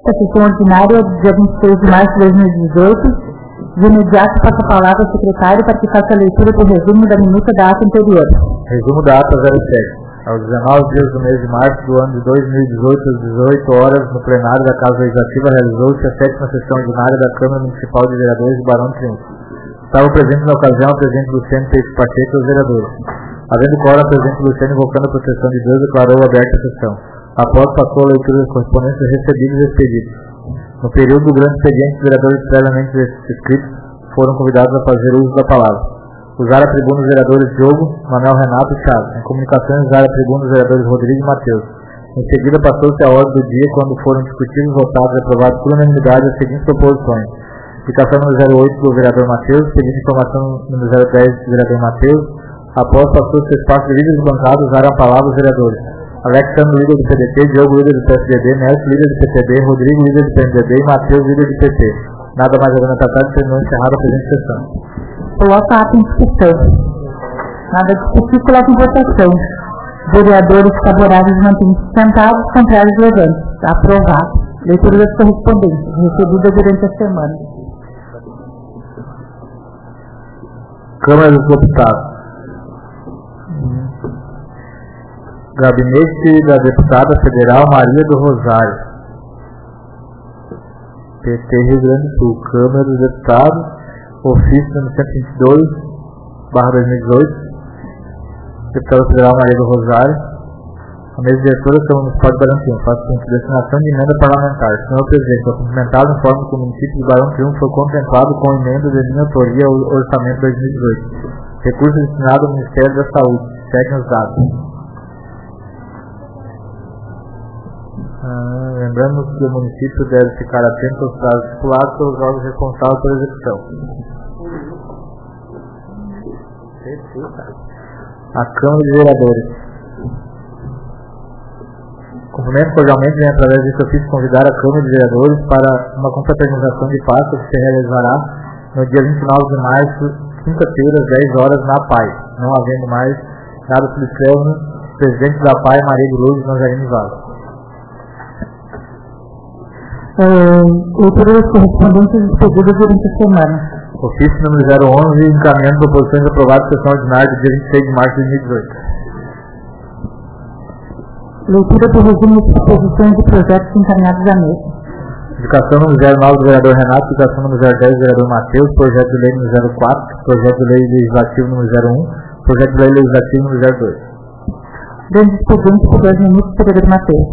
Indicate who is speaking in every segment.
Speaker 1: A sessão ordinária do dia 26 de março de 2018. De imediato, passo a palavra ao secretário para que faça a leitura do resumo da minuta da ata anterior.
Speaker 2: Resumo da ata 07. Aos 19 dias do mês de março do ano de 2018, às 18 horas, no plenário da Casa Legislativa, realizou-se a 7ª sessão ordinária da Câmara Municipal de Vereadores de Barão do Triunfo. Estavam presentes na ocasião o presidente Luciano Peixe Pacheco e os vereadores. Havendo quórum, o presidente Luciano, invocando a proteção de Deus, declarou aberta a sessão. Após passou a leitura das correspondências recebidas e expedidas. No período do grande expediente, os vereadores previamente inscritos foram convidados a fazer uso da palavra. Usaram a tribuna os vereadores Diogo, Manuel Renato e Thiago. Em comunicações, usaram a tribuna os vereadores Rodrigo e Matheus. Em seguida, passou-se a ordem do dia, quando foram discutidos, votados e aprovados por unanimidade as seguintes proposições. Indicação número 08 do vereador Matheus, seguinte informação número 010 do vereador Matheus. Após passou-se o espaço de líderes de bancada, usaram a palavra os vereadores. Alexandre, líder do PDT, Diogo, líder do PSDB, Nelson, líder do PTB, Rodrigo, líder do PMDB e Matheus, líder do PT. Nada mais havendo tratado, terminou encerrada a presente sessão.
Speaker 1: Coloca a ata em discussão. Nada discutir, coloca em votação. Vereadores favoráveis mantêm-se sentados, contrários levantes. Aprovado. Leitura das correspondências, recebida durante a semana.
Speaker 2: Câmara dos Deputados. Gabinete da Deputada Federal Maria do Rosário, PT Rio Grande do Sul. Câmara dos Deputados, ofício número 122/2018, Deputada Federal Maria do Rosário. A mesa diretora da Câmara Municipal de Barão Triunfo faz com destinação de emenda parlamentar. Senhor Presidente, ao cumprimentado, informo que o município de Barão Triunfo foi contemplado com emenda de minha autoria ao orçamento 2018. Recurso destinado ao Ministério da Saúde. Seguem os dados. Lembramos que o município deve ficar atento aos prazos estipulados pelos órgãos responsáveis pela execução. A Câmara de Vereadores. Cumprimento cordialmente, vem através desse ofício convidar a Câmara de Vereadores para uma confraternização de Páscoa que se realizará no dia 29 de março, quinta-feira, às 10 horas, na PAI. Não havendo mais nada subscreve, presidente da PAI, Maria de Lourdes Nazarene Vaz.
Speaker 1: Leitura das correspondências expedidas durante a semana.
Speaker 2: Ofício número 011, encaminhando proposições aprovadas da sessão ordinária do dia 26 de março de 2018.
Speaker 1: Leitura do resumo de disposições e projetos encaminhados à mesa.
Speaker 2: Indicação número 09 do vereador Renato, indicação número 010 do vereador Matheus, projeto de lei número 04, projeto de lei legislativo número 01, projeto de lei legislativo número 02.
Speaker 1: Grande expediente por 2 minutos, vereador Matheus.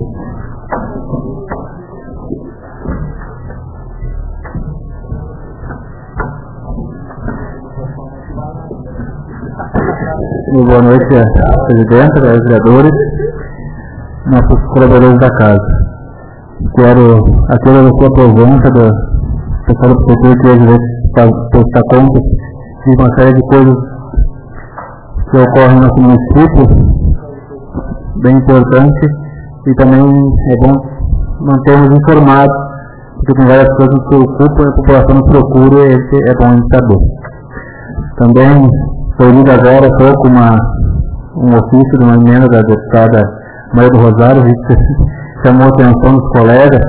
Speaker 3: Boa noite, presidente, vereadores, nossos colaboradores da casa. Quero aqui agradecer a presença do pessoal do prefeitura que hoje veio prestar conta de uma série de coisas que ocorrem no nosso município, bem importante, e também é bom mantermos informados, porque tem várias coisas que preocupam e a população nos procura e é bom a gente saber. Também foi lido agora há pouco um ofício de uma emenda da deputada Maria do Rosário, que chamou a atenção dos colegas.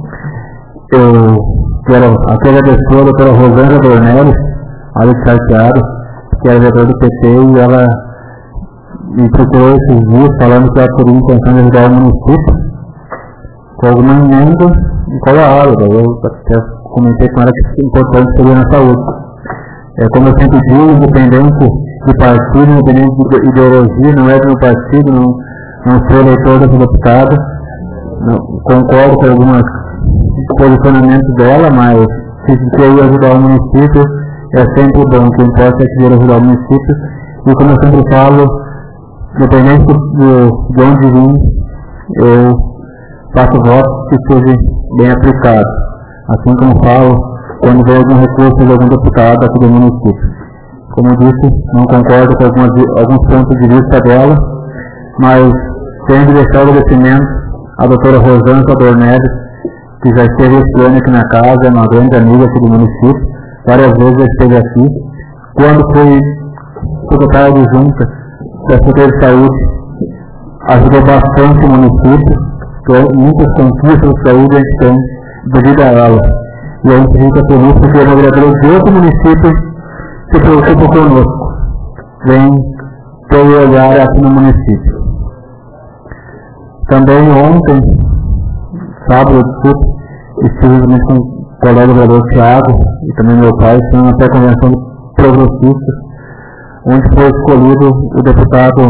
Speaker 3: Eu quero aqui agradecer a doutora Rosângela Dornelli, ali de Charteado, que é vereadora do PT, e ela me procurou esses dias falando que ela teria intenção de ajudar o município com alguma emenda em qual a área. Eu até comentei com ela que o importante seria na saúde. Como eu sempre digo, independente de partido, independente de ideologia, não é do meu partido, não sou eleitor dessa deputada, concordo com alguns posicionamentos dela, mas se querer ajudar o município, é sempre bom. O que importa é querer ajudar o município, e como eu sempre falo, independente de onde vim, eu faço votos que seja bem aplicado. Assim como falo, quando vem algum recurso de algum deputado aqui do município. Como eu disse, não concordo com alguns pontos de vista dela, mas tenho de deixar o agradecimento à doutora Rosângela Dornelli, que já esteve este ano aqui na casa, é uma grande amiga aqui do município, várias vezes já esteve aqui. Quando fui secretário de junta da Secretaria de Saúde, ajudou bastante o município, muitas conquistas de saúde a gente tem devido a ela. E a gente fica feliz porque uma vereadora de outro município se preocupa conosco. Vem ter o olhar aqui no município. Também ontem, sábado, estive também com o colega vereador Thiago e também meu pai, foi uma pré-convenção de progressistas, onde foi escolhido o deputado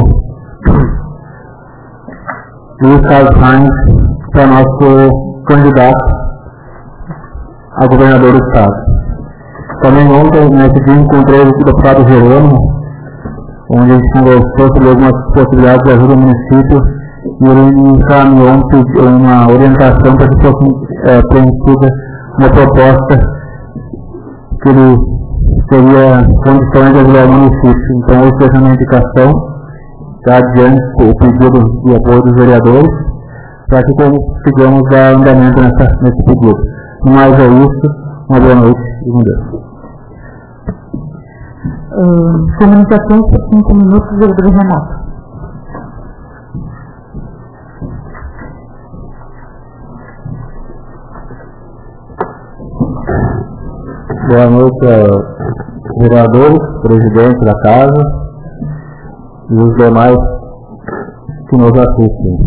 Speaker 3: Luiz Carlos Heinz para nosso candidato a governador do estado. Também ontem, nesse dia, encontrei o deputado Jerônimo, onde a gente conversou sobre algumas possibilidades de ajuda ao município e ele me encaminhou uma orientação para que fosse preenchida uma proposta que ele teria condições de ajudar o município. Então, hoje fez uma indicação, está adiante o pedido de apoio dos vereadores, para que consigamos dar andamento nesse pedido. Mais é isso, uma boa noite e um Deus.
Speaker 1: Comunicações por 5 minutos, vereador Renato.
Speaker 3: Boa noite, vereadores, presidente da casa e os demais que nos assistem.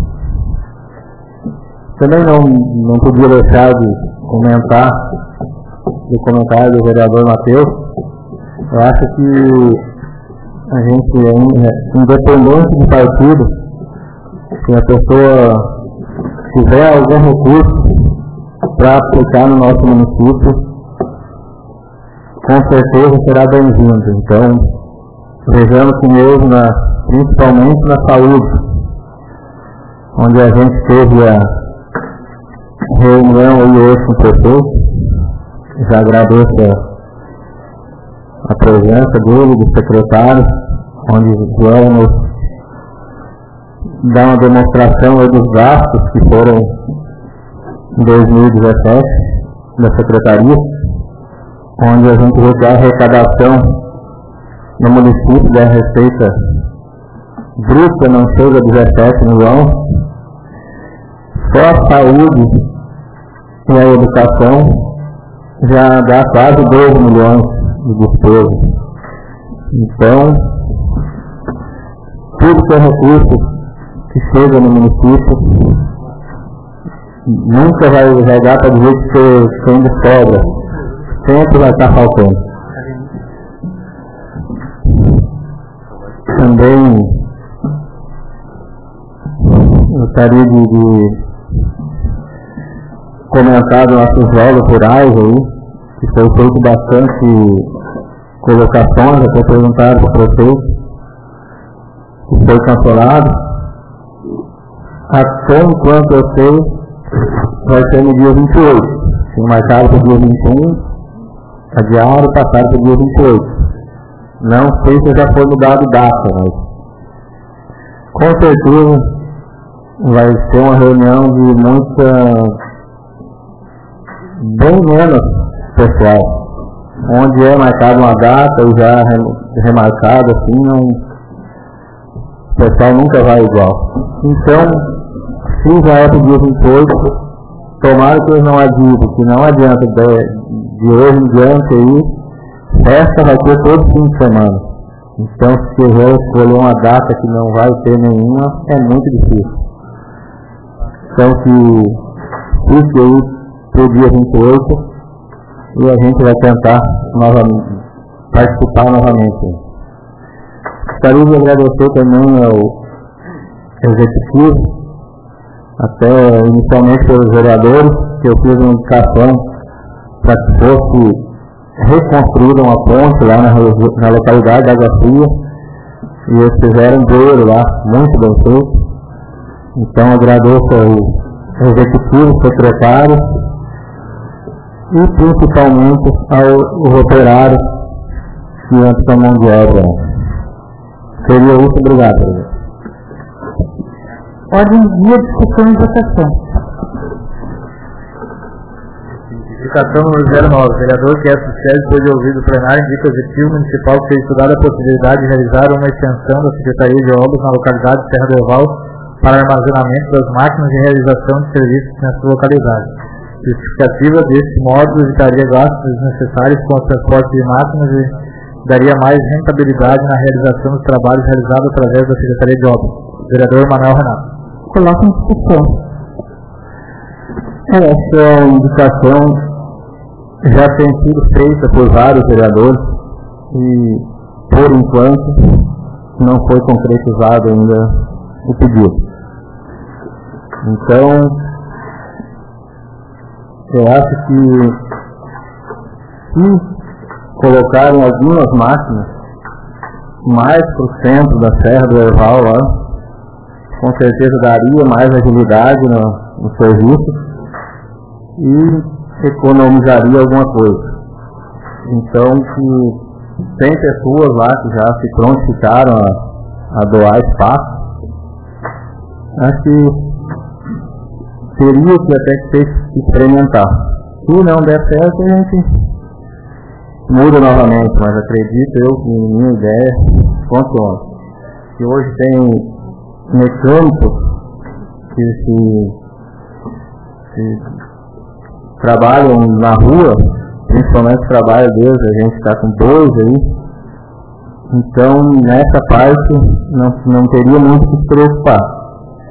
Speaker 3: Também não podia deixar de comentar o comentário do vereador Matheus. Eu acho que a gente, independente de partido, se a pessoa tiver algum recurso para aplicar no nosso município, com certeza será bem-vindo. Então, vejamos que mesmo, principalmente na saúde, onde a gente teve a reunião aí hoje com o prefeito, já agradeço a presença dele, do secretário, onde vieram nos dar uma demonstração aí dos gastos que foram em 2017 da secretaria, onde a gente vê que a arrecadação no município da receita bruta não chega a 17 milhões, só a saúde e a educação já dá quase 12 milhões de despesa. Então, tudo que é recurso que chega no município nunca vai dar para dizer que ainda sobra. Sempre vai estar faltando. Também gostaria de comentar dos nossos jogos rurais aí, que foi feito bastante colocações, até perguntaram para o prefeito, que foi cancelado. Até enquanto eu sei, vai ser no dia 28. Tinha marcado para o dia 21. Adiaram, passaram para o dia 28. Não sei se já foi mudado data, mas com certeza vai ser uma reunião de bem menos pessoal, onde é marcada uma data e já remarcada assim, o pessoal nunca vai igual. Então, se já é para o dia 28, tomara que eles não adiem, que não adianta de hoje em diante aí, festa vai ter todo fim de semana. Então, se quiser escolher uma data que não vai ter nenhuma, é muito difícil. Então, que fique aí pro dia 28 e a gente vai tentar participar novamente. Gostaria de agradecer também ao executivo, até inicialmente pelos vereadores, que eu fiz uma indicação para que fosse reconstruída uma ponte lá na localidade da Água Fria, e eles fizeram um beiro lá, muito bem feito. Então agradeço ao executivo, secretário e principalmente ao operário que entra com a mão de obra. Seria isso, obrigado.
Speaker 1: Ordem do dia, discussão e votação.
Speaker 2: Indicação número 09. Vereador que é sucede, depois de ouvido o plenário, indica o Executivo Municipal que seja estudada a possibilidade de realizar uma extensão da Secretaria de Obras na localidade de Serra do Oval para armazenamento das máquinas e realização de serviços nessa localidade. Justificativa desse modo evitaria gastos desnecessários com o transporte de máquinas e daria mais rentabilidade na realização dos trabalhos realizados através da Secretaria de Obras. Vereador Manuel Renato.
Speaker 1: Coloca em discussão.
Speaker 3: Essa indicação já tem sido feita por vários vereadores e, por enquanto, não foi concretizado ainda o pedido. Então, eu acho que se colocarem algumas máquinas mais para o centro da Serra do Herval lá, com certeza daria mais agilidade no serviço e economizaria alguma coisa. Então, que tem pessoas lá que já se prontificaram a doar espaço, acho que teria que até que experimentar. Se não der certo, a gente muda novamente, mas acredito eu que minha ideia funciona. Que hoje tem mecânicos que se trabalham na rua, principalmente o trabalho deles, a gente está com 2 aí, então nessa parte não teria muito que se preocupar.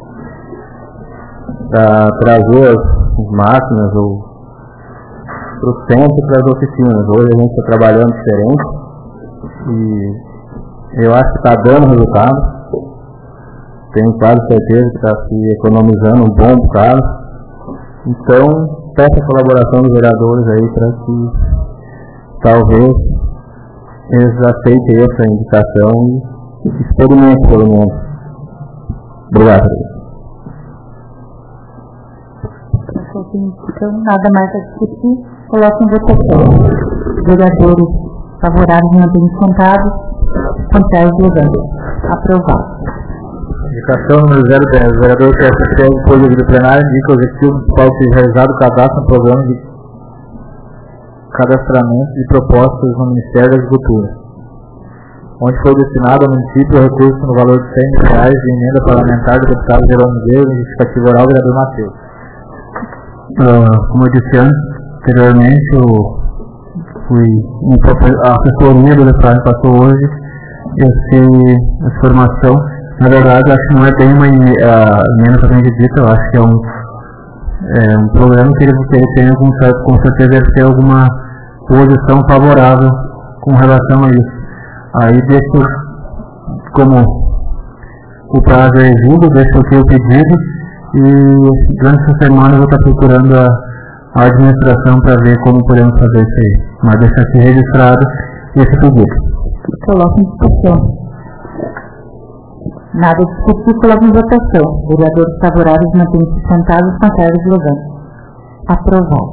Speaker 3: Para trazer as máquinas para o centro e para as oficinas. Hoje a gente está trabalhando diferente e eu acho que está dando resultado. Tenho quase certeza que está se economizando um bom bocado. Então, peço a colaboração dos vereadores aí para que talvez eles aceitem essa indicação e experimentem pelo menos. Obrigado.
Speaker 1: Então, nada mais a discutir, coloca em votação. Vereadores favoráveis mantêm sentados, contrários levando. Aprovado.
Speaker 2: Indicação número 010. O vereador PSC, depois do plenário, indica ao Executivo Municipal que seja realizado o cadastro no programa de cadastramento de propostas no Ministério da Agricultura, onde foi destinado ao município o recurso no valor de R$100 de emenda parlamentar do deputado Jerônimo Deus, justificativa oral do vereador Matheus.
Speaker 3: Como eu disse anteriormente, a assessoria do deputado passou hoje essa informação. Na verdade, acho que não é bem uma emenda propriamente dita, eu acho que é um problema que ele tem com certeza deve ter alguma posição favorável com relação a isso. Aí deixo, como o prazo é exíguo, deixo aqui o pedido e durante essa semana eu vou estar procurando a administração para ver como podemos fazer isso aí. Mas deixar aqui registrado esse pedido.
Speaker 1: Coloca em discussão. Nada discutir, coloca em votação. Vereadores favoráveis mantêm-se sentados, contrários levando. Aprovado.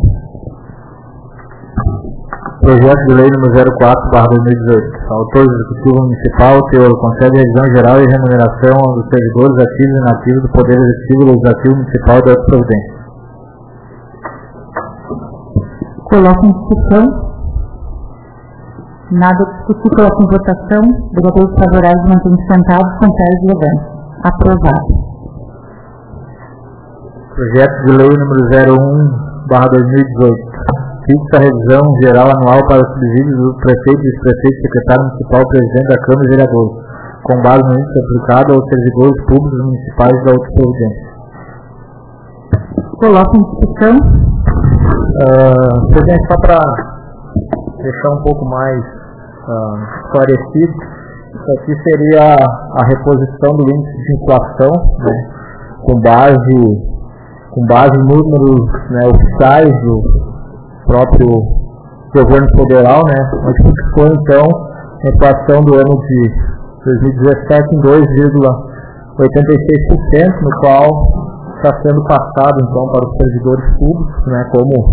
Speaker 2: Projeto de lei número 04/2018. Autor Executivo Municipal, teor, concede revisão geral e remuneração dos servidores ativos e inativos do Poder Executivo e Legislativo Municipal da Providência.
Speaker 1: Coloca em discussão. Nada discutir, coloca em votação. Vereadores favoráveis mantêm-se sentados, contrários levando. Aprovado.
Speaker 2: Projeto de lei número 01/2018. Fixa a revisão geral anual para os subsídios do prefeito, vice-prefeito, secretário municipal, presidente da Câmara e vereadores, com base no índice aplicado aos servidores públicos municipais da outra providência.
Speaker 1: Coloca em discussão.
Speaker 2: Presidente, só para deixar um pouco mais esclarecido, isso aqui seria a reposição do índice de inflação, né, com base em números, né, oficiais do próprio governo federal, né, onde ficou então a inflação do ano de 2017 em 2,86%, no qual está sendo passado então para os servidores públicos, né,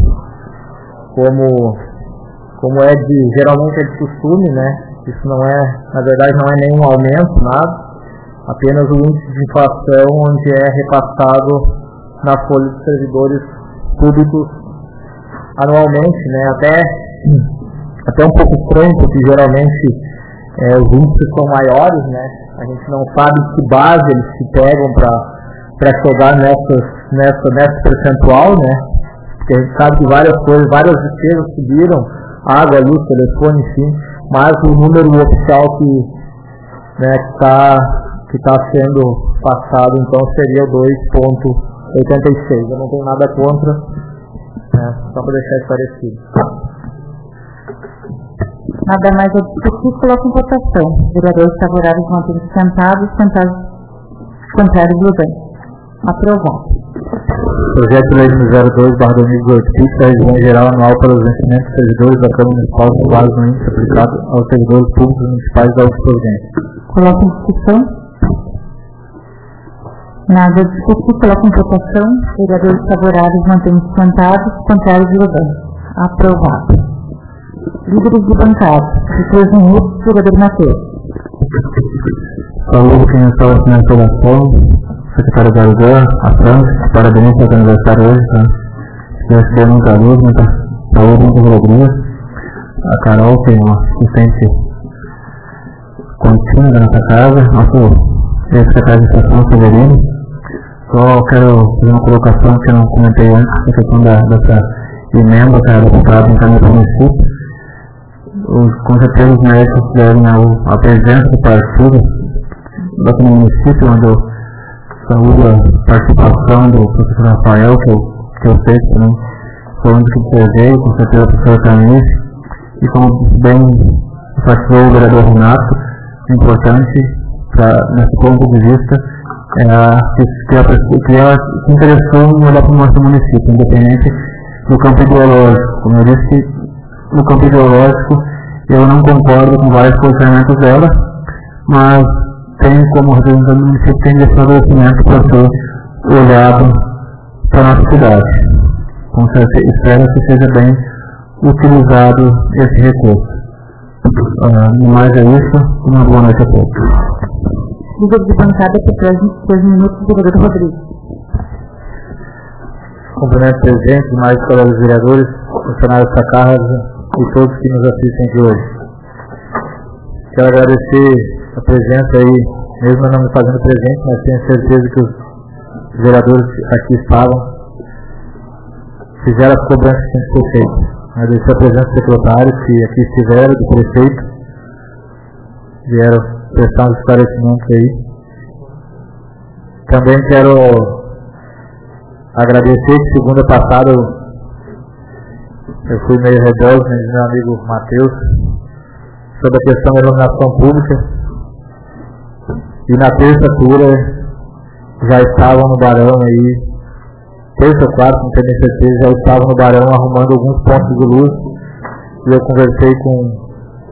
Speaker 2: como geralmente é de costume, né, isso não é, na verdade não é nenhum aumento, nada, apenas o índice de inflação onde é repassado na folha dos servidores públicos anualmente, né, até um pouco estranho, porque geralmente os índices são maiores, né, a gente não sabe que base eles se pegam para chegar nessa percentual, né? Porque a gente sabe que várias coisas, várias despesas subiram, água, luz, telefone, enfim, mas o número oficial que está sendo passado, então, seria o 2,86. Eu não tenho nada contra, né, só para deixar esclarecido.
Speaker 1: Nada mais a discutir, coloca em votação. Vereadores favoráveis mantêm-se sentados, contrários votantes. Aprovado.
Speaker 2: Projeto de Lei 02/2018, fixa a revisão geral anual para os vencimentos dos servidores da Câmara Municipal com base no índice aplicado aos servidores públicos municipais da Providência.
Speaker 1: Coloca em discussão. Nada a discutir, coloca em votação. Vereadores favoráveis mantêm-se sentados, contrários votantes. Aprovado. Líderes de bancada, de 3 minutos, vereador Matheus.
Speaker 3: Saúde quem está assinando a ação, secretário Garzão, a França, parabéns pelo aniversário hoje, tá? Deus te dê muita luz, muita saúde, muita alegria. A Carol, que é uma assistente contínua da nossa casa, nosso ex-secretário de estação, Severino. Só quero fazer uma colocação que eu não comentei antes, a questão dessa emenda que era deputada em cada município. Com certeza os médicos devem a presença do partido aqui no município, onde eu saúdo a participação do professor Rafael, que eu sei que também foi onde que servei, com certeza o professor Canis, e como bem enfatizou o vereador Renato, o importante nesse ponto de vista que a pessoa se interessou em olhar para o nosso município, independente do campo ideológico. Como eu disse, no campo ideológico eu não concordo com vários posicionamentos dela, mas tenho como representante do município tem esse estabelecimento para ser olhado para a nossa cidade. Com certeza, espero que seja bem utilizado esse recurso. No mais é isso, uma boa noite a todos.
Speaker 1: Líder de bancada por 3 minutos, vereador Rodrigues.
Speaker 2: Cumprimento o presidente, demais colegas vereadores, funcionários da casa e todos que nos assistem aqui hoje. Quero agradecer a presença aí, mesmo eu não me fazendo presente, mas tenho certeza que os vereadores aqui estavam, fizeram as cobranças que tinham que ser feitas. Agradecer a presença dos secretários que aqui estiveram, do prefeito, vieram prestar uns esclarecimentos aí. Também quero agradecer que segunda passada eu fui meio rebelde, né, do meu amigo Matheus, sobre a questão da iluminação pública, e na terça-feira já estavam no Barão aí, terça ou quarta, não tenho nem certeza, já estavam no Barão arrumando alguns pontos de luz, e eu conversei com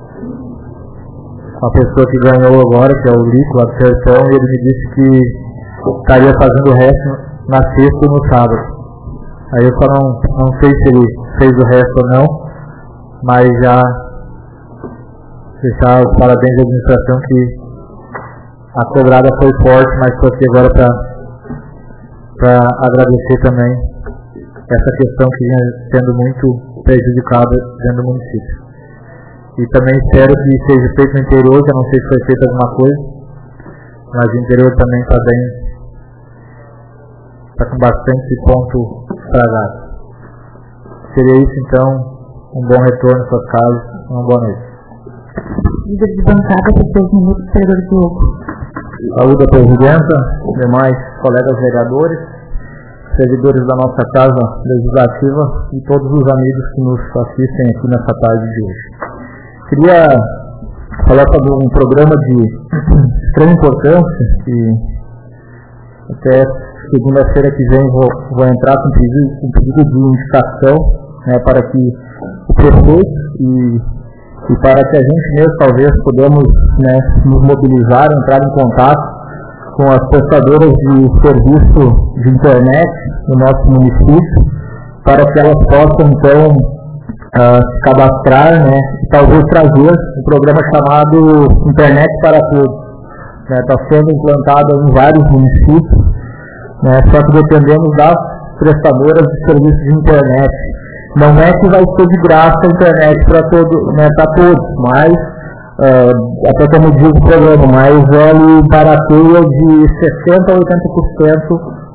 Speaker 2: a pessoa que ganhou agora, que é o Lico, lá do Sertão, e ele me disse que estaria fazendo o resto na sexta ou no sábado. Aí eu só não sei se ele fez o resto ou não, mas já deixar os parabéns à administração que a cobrada foi forte, mas estou aqui agora para agradecer também essa questão que vinha sendo muito prejudicada dentro do município. E também espero que seja feito no interior, que eu não sei se foi feita alguma coisa, mas o interior também está bem, está com bastante ponto estragado. Seria isso então, um bom retorno às suas casas, uma boa noite.
Speaker 1: Líder de bancada por 3 minutos, vereador Diogo.
Speaker 2: Saúde à presidenta, demais colegas vereadores, servidores da nossa casa legislativa e todos os amigos que nos assistem aqui nessa tarde de hoje. Queria falar sobre um programa de extrema importância que até segunda-feira que vem vou entrar com pedido de indicação, né, para que o prefeito e para que a gente mesmo talvez podemos, né, nos mobilizar, entrar em contato com as prestadoras de serviço de internet no nosso município, para que elas possam então se cadastrar, né, e talvez trazer um programa chamado Internet para Todos. Está sendo implantado em vários municípios, né, só que dependemos das prestadoras de serviço de internet. Não é que vai ser de graça a internet para todos, mas, até como diz o programa, mas ele barateia de 60% a 80%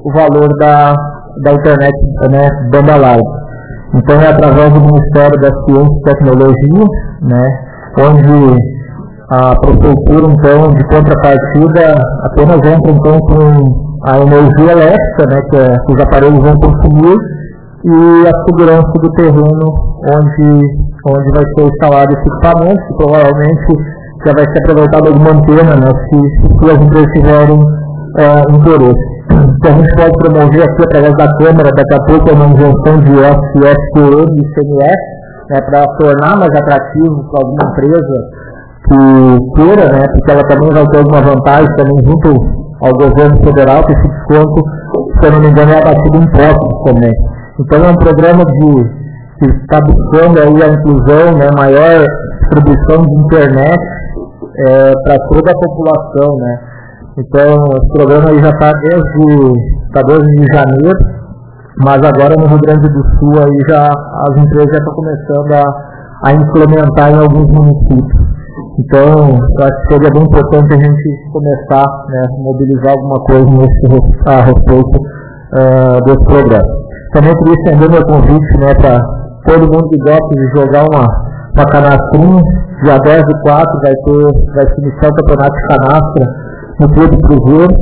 Speaker 3: o valor da internet, né, banda larga. Então é através do Ministério da Ciência e Tecnologia, né, onde a prefeitura, então, de contrapartida, apenas entra então com a energia elétrica, né, que os aparelhos vão consumir, e a segurança do terreno onde vai ser instalado esse equipamento, que provavelmente já vai ser aproveitado alguma antena, né, se as empresas tiverem interesse. Então a gente pode promover aqui através da Câmara, daqui a pouco, uma invenção de SSPM e ICMS, né, para tornar mais atrativo para alguma empresa que queira, né, porque ela também vai ter alguma vantagem também junto ao governo federal, que esse desconto, se eu não me engano, é abatido em impostos também. Então é um programa que está buscando aí a inclusão, né, maior distribuição de internet para toda a população, né. Então esse programa aí já está desde de janeiro, mas agora no Rio Grande do Sul aí as empresas já estão começando a implementar em alguns municípios. Então, eu acho que seria bem importante a gente começar, né, a mobilizar alguma coisa a respeito desse programa. Também queria estender meu convite, né, para todo mundo que gosta de jogar uma canastrinha. Dia 10/4 vai se iniciar o campeonato de canastra no Clube Cruzeiro,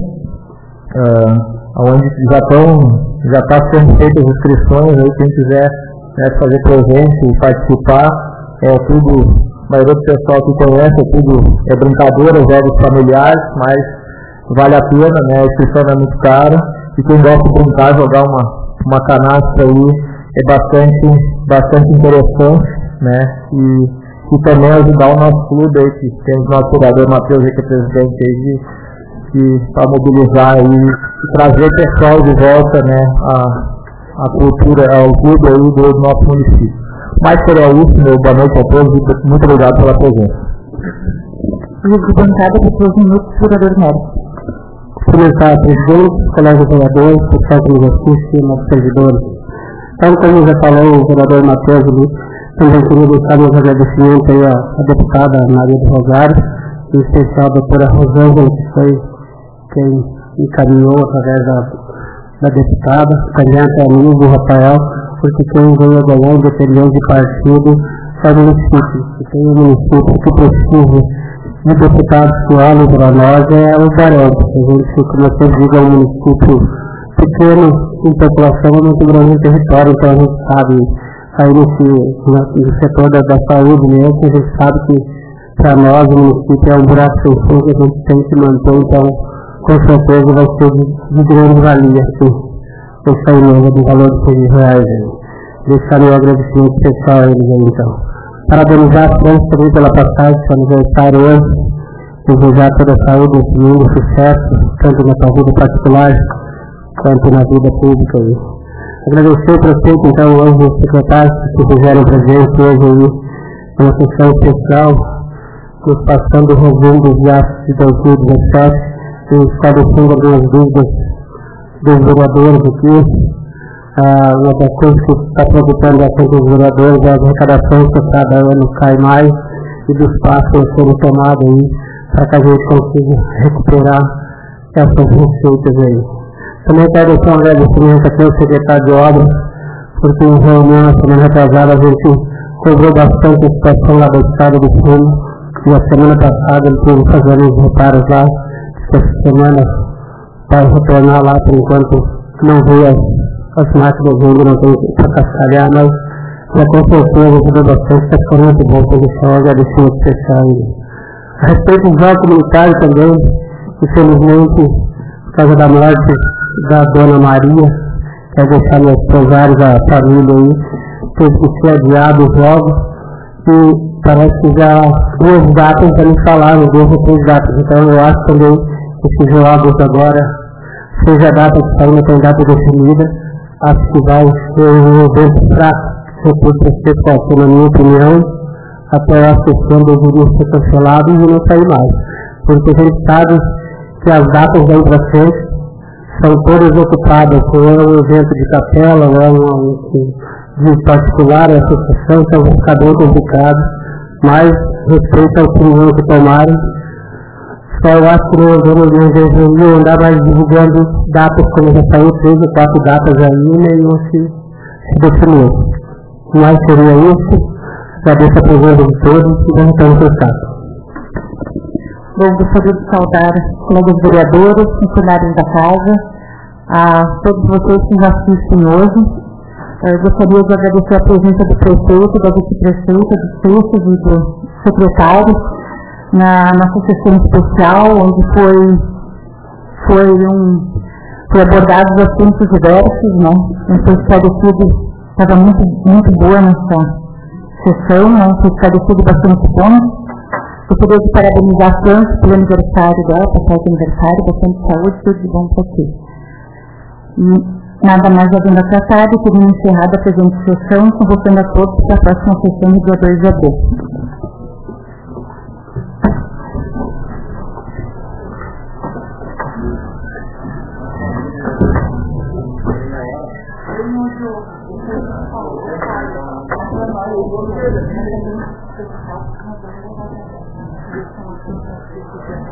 Speaker 3: onde já está sendo feitas as inscrições, aí quem quiser, né, fazer presente e participar, tudo. A maioria do pessoal que conhece, é brincadeira, jogos familiares, mas vale a pena, né? A inscrição não é muito cara, e quem gosta de brincar, jogar uma canastra aí é bastante interessante, né? E também ajudar o nosso clube aí, que temos o nosso curador Matheus, que é presidente aí, para mobilizar aí e trazer o pessoal de volta, né? A cultura, ao clube aí do nosso município. Mais seria isso, meu boa noite a todos e muito obrigado pela presença.
Speaker 1: Livro de bancada por 3 minutos, curador Nery.
Speaker 3: Começar, presidente, colegas vereadores, pessoal que nos assiste, nossos servidores. Então, como já falou o vereador Matheus ali, também queria deixar meus agradecimentos aí à deputada Maria do Rosário, em especial a doutora Rosângela, que foi quem encaminhou através da deputada, também até a amigo Rafael, porque quem veio ganhar independente de partido é o município. Se tem um município que precisa de deputados que olhem para nós, é o Barão. A gente, como eu sempre digo, é um município pequeno em população, muito grande em território, então a gente sabe, aí no setor da saúde mesmo, a gente sabe que para nós o município é um buraco sem fundo que a gente tem que manter, então com certeza vai ser de grande valia, assim. Essa emenda do valor de R$6. Deixar meu agradecimento especial a eles aí, então. Parabenizar a França também pela passagem do aniversário hoje. Desejar toda a saúde, muito sucesso, tanto na sua vida particular quanto na vida pública aí. Agradecer o prefeito, então, hoje os secretários que fizeram presente hoje aí, uma sessão especial, nos passando o resumo dos gastos de 2017 e esclarecendo algumas dúvidas dos vereadores aqui. Uma das coisas que está preocupando bastante os vereadores é a arrecadação que cada ano cai mais e dos passos serem tomados aí para que a gente consiga recuperar essas receitas aí. Também quero deixar um agradecimento aqui ao secretário de obras, porque em reunião na semana retrasada a gente cobrou bastante a situação lá da estrada do fundo e a semana passada ele teve fazendo os reparos lá, que essa semana vai retornar lá por enquanto não veio as máquinas ainda não tem para cascalhar, mas já com certeza ajuda bastante, está ficando muito bom para deixar um agradecimento especial ainda. A respeito do jogo comunitário também, infelizmente, por causa da morte da dona Maria, quero deixar meus pesares à família aí, teve que ser adiado os jogos, e parece que já 2 datas já me falaram, 2 ou 3 datas, então eu acho também que esses jogos agora, seja a data que saiu, não tem data definida, acho que vai ser um evento fraco, se na minha opinião, até eu acho que esse ano deveria ser cancelado e não sair mais. Porque a gente sabe que as datas daí para frente são todas ocupadas, ou é um evento de capela, ou é de particular, a associação, então vai ficar bem complicado, mas respeito à opinião que tomarem, Eu acho que no governo não andar mais divulgando datas, como já saiu 3 ou 4 datas aí, né, e não se definiu. Mas seria isso. Agradeço a presença de todos e vamos estar no contato.
Speaker 1: Bom, gostaria de saudar colegas vereadores, funcionários da casa, a todos vocês que nos assistem hoje. Eu gostaria de agradecer a presença do prefeito, da vice-prefeita, dos textos e dos secretários na nossa sessão especial, onde foi abordados assuntos diversos, né? Foi esclarecido, estava muito boa nessa sessão, né? Foi esclarecido bastante pontos. Gostaria de parabenizar a França pelo aniversário dela, passar o aniversário, bastante saúde, tudo de bom para ti. E nada mais havendo a tratar, e termino encerrada a presente sessão, convocando a todos para a próxima sessão no dia 2 de abril.